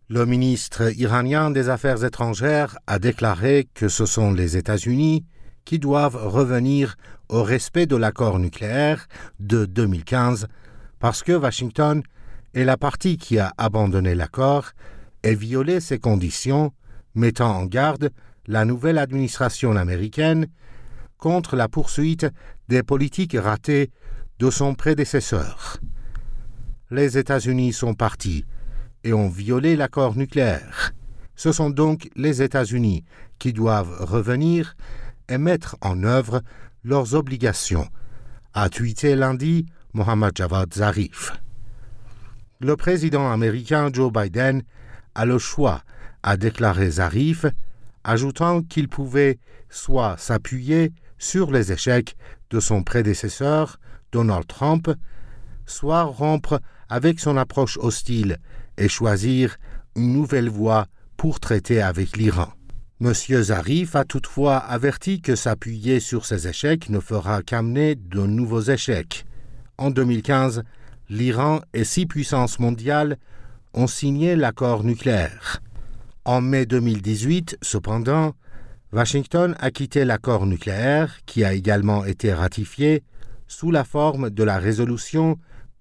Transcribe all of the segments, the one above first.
Le ministre iranien des Affaires étrangères a déclaré que ce sont les États-Unis qui doivent revenir au respect de l'accord nucléaire de 2015 parce que Washington est la partie qui a abandonné l'accord et violé ses conditions, mettant en garde la nouvelle administration américaine contre la poursuite des politiques ratées de son prédécesseur. Les États-Unis sont partis et ont violé l'accord nucléaire. Ce sont donc les États-Unis qui doivent revenir et mettre en œuvre leurs obligations, a tweeté lundi Mohammad Javad Zarif. Le président américain Joe Biden a le choix, a déclaré Zarif, ajoutant qu'il pouvait soit s'appuyer sur les échecs de son prédécesseur, Donald Trump, soit rompre avec son approche hostile et choisir une nouvelle voie pour traiter avec l'Iran. M. Zarif a toutefois averti que s'appuyer sur ces échecs ne fera qu'amener de nouveaux échecs. En 2015, l'Iran et 6 puissances mondiales ont signé l'accord nucléaire. En mai 2018, cependant, Washington a quitté l'accord nucléaire, qui a également été ratifié, sous la forme de la résolution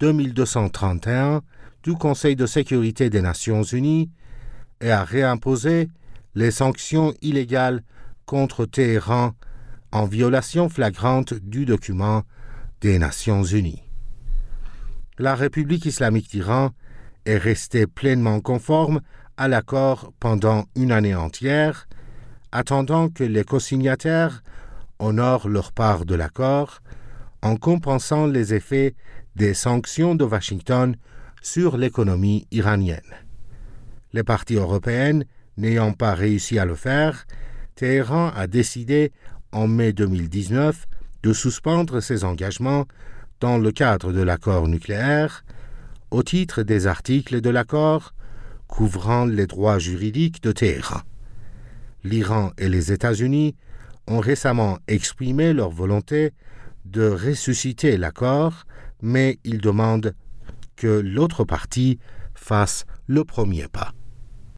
2231 du Conseil de sécurité des Nations Unies et a réimposé les sanctions illégales contre Téhéran en violation flagrante du document des Nations Unies. La République islamique d'Iran est restée pleinement conforme à l'accord pendant une année entière, attendant que les co-signataires honorent leur part de l'accord en compensant les effets des sanctions de Washington sur l'économie iranienne. Les parties européennes n'ayant pas réussi à le faire, Téhéran a décidé en mai 2019 de suspendre ses engagements dans le cadre de l'accord nucléaire au titre des articles de l'accord couvrant les droits juridiques de Téhéran. L'Iran et les États-Unis ont récemment exprimé leur volonté de ressusciter l'accord, mais ils demandent que l'autre partie fasse le premier pas.